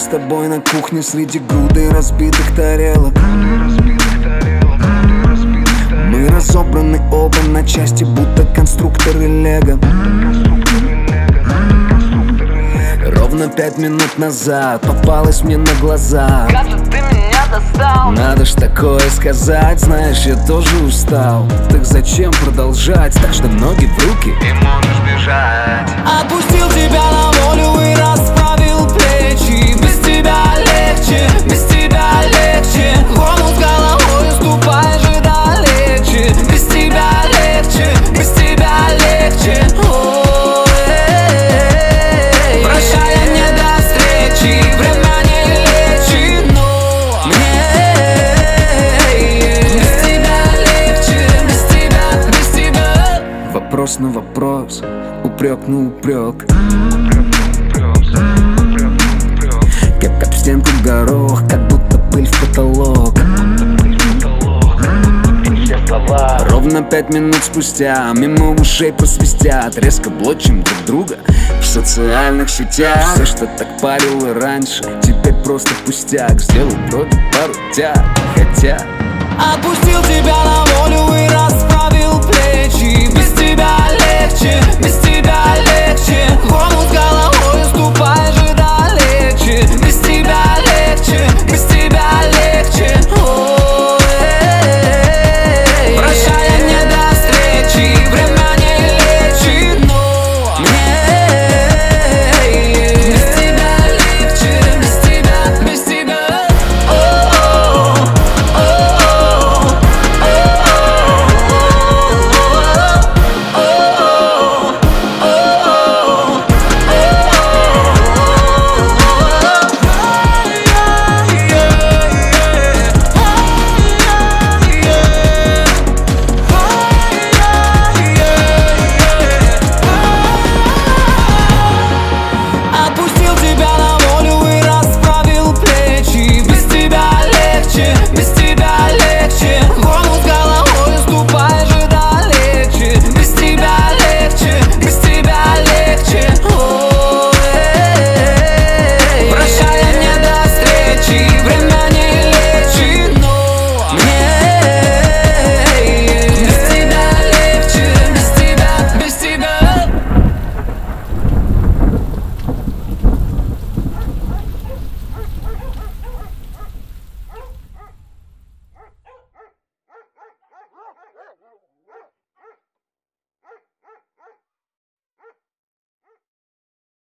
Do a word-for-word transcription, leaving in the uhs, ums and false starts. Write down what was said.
с тобой на кухне среди груды разбитых тарелок. Мы разобраны оба на части, будто конструкторы лего. Ровно пять минут назад попалась мне на глаза. Как же ты меня достал? Надо ж такое сказать, знаешь, я тоже устал. Так зачем продолжать? Так что ноги в руки И можешь бежать. Отпустил тебя на волю и расправил плечи. Без тебя легче, без тебя легче. Омут с головой, ступай же далече. Без тебя легче, без тебя легче. Ой, прощай, не до встречи. Время не лечит, но мне без тебя легче, без тебя, без тебя. Вопрос на вопрос, упрек на упрек. Как об стенку горох, как будто пыль в потолок. Ровно пять минут спустя мимо ушей просвистят. Резко блочим друг друга в социальных сетях. Все, что так парило раньше, теперь просто пустяк. Сделал вроде пару тяг, хотя отпустил тебя на волю и расправил плечи. Без тебя легче, без тебя легче.